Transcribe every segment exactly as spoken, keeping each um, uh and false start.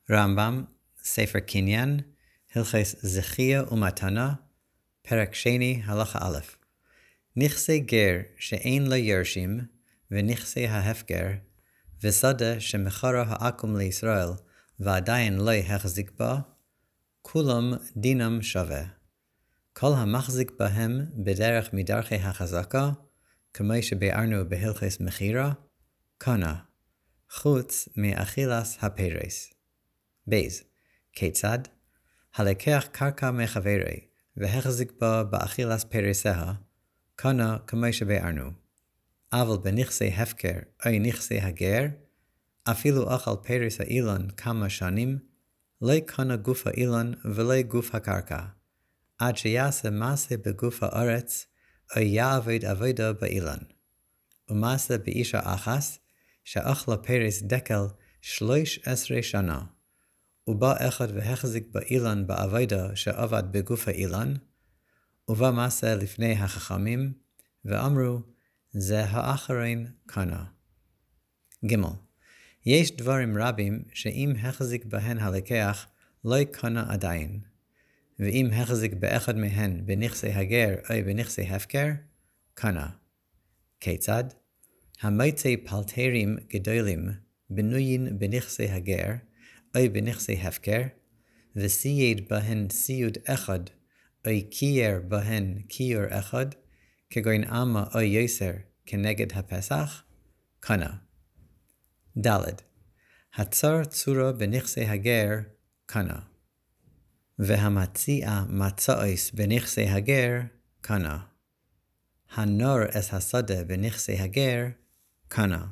רמב"ם, ספר קניין, הלכות זכייה ומתנה, פרק שני, הלכה א'. נכסי גר שאין לו יורשים, ונכסי ההפקר, ושדה שמכרו העקום לישראל, ועדיין לא החזיק בה, כולם דינם שווה. כל המחזיק בהם בדרך מדרכי החזקה, כמו שביארנו בהלכות מכירה, קנה, חוץ מאכילס הפרס. בייז, כיצד? הלקח קרקע מחברי, והחזיק בה באכילס פרסיה, קנה כמו שביארנו. אבל בנכסי הפקר או נכסי הגר, אפילו אכל פרס האילון כמה שנים, לא קנה גוף האילון ולא גוף הקרקע, עד שיעשה מעשה בגוף הארץ, או יעבוד עבודה באילון. ומעשה באישה אחס, שאכלה פרס דקל שלוש עשרה שנה, ובא אחד והחזיק באילון בעבודה שעבד בגוף האילון, ובא מעשה לפני החכמים, ואמרו, זה האחרין קנה. ג' יש דברים רבים שאם החזיק בהן הלקח, לא קנה עדיין, ואם החזיק באחד מהן בנכסי הגר או בנכסי הפקר, קנה. כיצד? המוצא פלטרים גדולים בנויים בנכסי הגר או בנכסי הפקר, וסייד בהן סיוד אחד, או קייר בהן קיור אחד, כגון אמה או יסר כנגד הפסח, קנה. ד' הצר צורה בנכסי הגר, קנה. והמציע מצאוס בנכסי הגר, קנה. הנור אס השדה בנכסי הגר, קנה.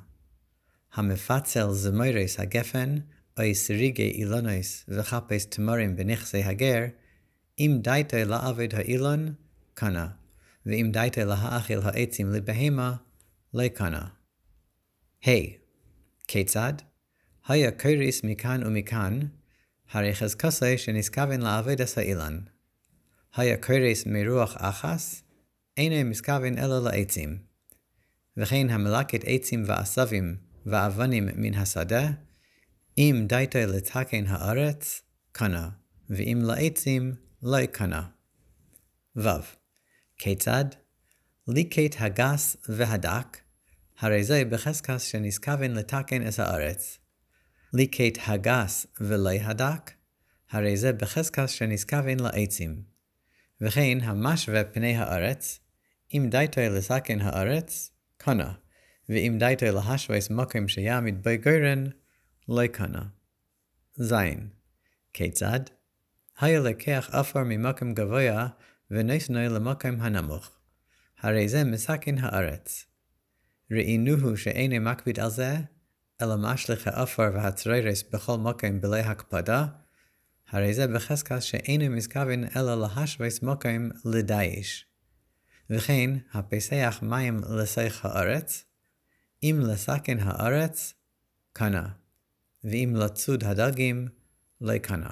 המפצל זמוירס הגפן, או סריגי אילונוס וחפש תמרים בנכסי הגר, אם דייתו לעבוד האילון, קנה, ואם דייתו להאכיל העצים לבהמה, לא קנה. היי, כיצד? היה קוריס מכאן ומכאן, הרי חזקסו שנזכוון לעבודת האילון. היה קוריס מרוח אחס, אינו מזכוון אלא לעצים. וכן המלקת עצים ועשבים ואבנים מן השדה, אם דייתו לתקן הארץ, קנה, ואם לעצים, לא קנה. ו. כיצד? ליקט הגס והדק, הרי זה בחזקס שנזכוון לתקן את הארץ. ליקט הגס ולא הדק, הרי זה בחזקס שנזכוון לעצים. וכן המשווה פני הארץ, אם דייתו לתקן הארץ, קנה, ואם דייתו להשוויס מקום שיעמיד בו גורן, לא קנה. זין. כיצד? היה לקח אפר ממקום גבוה ונשנו למקום הנמוך. הרי זה מסכן הארץ. ראינוהו שאינו מקפיד על זה, אלא משליך האפר והצררס בכל מקום בלי הקפדה, הרי זה בחזקס שאינו מזכוון אלא להשוויס מקום לדייש. וכן הפסח מים לסך הארץ, אם לסכן הארץ, קנה, ואם לצוד הדגים, לא קנה.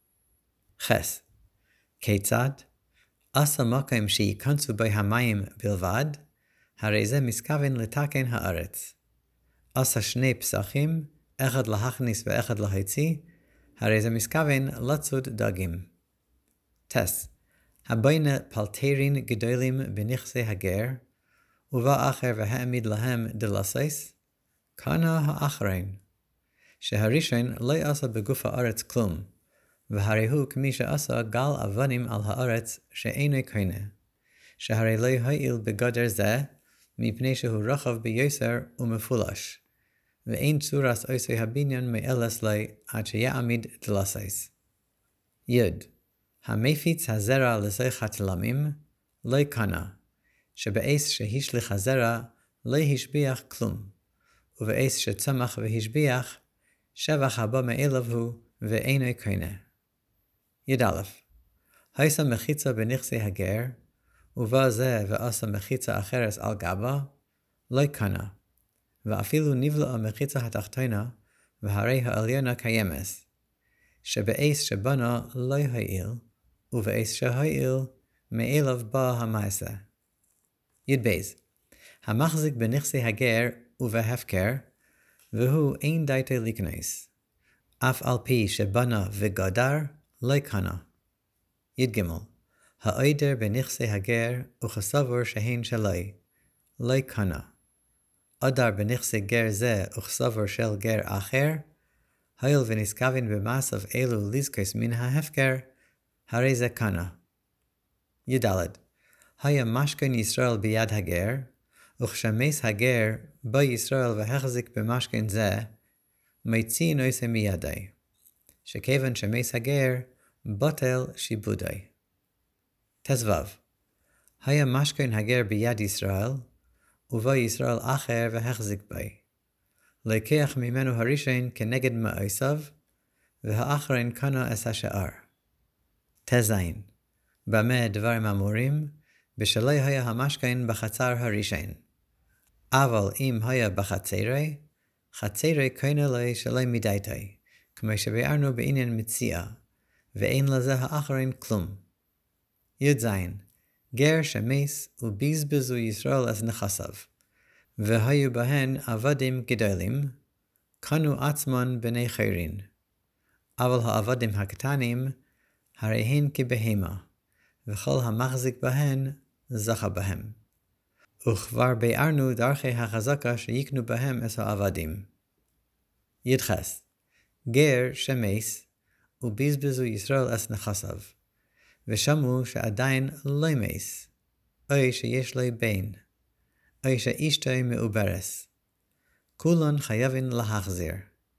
חס. כיצד? עשה מקום שייכנסו בו המים בלבד, הרי זה מסכוון לתקן הארץ. עשה שני פסחים, אחד להכניס ואחד להוציא, הרי זה מסכוון לצוד דגים. טס. הביינה פלטרין גדולים בנכסי הגר, ובא אחר והעמיד להם דלסס, קנה האחרין. שהראשון לא עשה בגוף הארץ כלום, והרי הוא כמי שעשה גל אבנים על הארץ שאינו קנה, שהרי לא הועיל בגדר זה, מפני שהוא רחב ביוסר ומפולש, ואין צורס עושי הבניין מאלס לי עד שיעמיד דלסס. יוד. המפיץ הזרע לסך התלמים, לא קנה, שבאס שהשליך הזרע לא השביח כלום, ובאס שצמח והשביח, שבח הבא מאליו הוא ואינו קנה. י"א. הייסה מחיצה בנכסי הגר, ובא זה ועשה מחיצה אחרת על גבה, לא קנה, ואפילו נבלעה מחיצה התחתונה, והרי העליונה קיימס, שבאס שבנה לא הועיל, ובאס שהועיל מאליו בא המעשה. י"ב. המחזיק בנכסי הגר ובהפקר, והוא אין דייתו לקנס. אף על פי שבנה וגדר, לא קנה. י"ג העודר בנכסי הגר וכסבור שהן שלוי, לא קנה. עודר בנכסי גר זה וכסבור של גר אחר, הואיל ונשכבין במעשיו אלו לזכוס מן ההפקר, הרי זה קנה. י"ד היה משכן ישראל ביד הגר, וכשמס הגר בא ישראל והחזיק במשכן זה, מוציא נושא מידי, שכיוון שמס הגר בטל שיבודי. ט"ו היה משכן הגר ביד ישראל, ובא ישראל אחר והחזיק בי. לקח ממנו הראשון כנגד מעשיו, והאחרון קנה את השאר. ט"ז במה דברים אמורים? בשלא היה המשכן בחצר הראשון. אבל אם היה בחצרי, חצרי קנה לי שלא מדייתי, כמו שביארנו בעניין מציאה, ואין לזה האחרון כלום. י"ז גר שמס ובזבזו ישראל את נכסיו, והיו בהן עבדים גדולים, קנו עצמן בני חירין. אבל העבדים הקטנים, הרי הן כבהמה, וכל המחזיק בהן זכה בהם. וכבר ביארנו דרכי החזקה שיקנו בהם את העבדים. י"ח גר שמס ובזבזו ישראל את נכסיו, ושמעו שעדיין לא מס, או שיש לו בן, או שאשתו מעוברס. כולן חייבים להחזיר.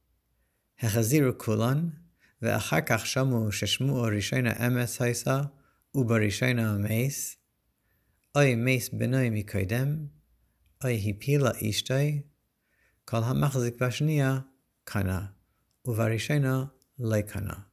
החזירו כולן, ואחר כך שמעו ששמוע ראשונה אמס הייסה, ובראשונה מס, אוי מס בנוי מקודם, אוי הפילה אשתי, כל המחזיק בשנייה קנה, ובראשונה לא קנה.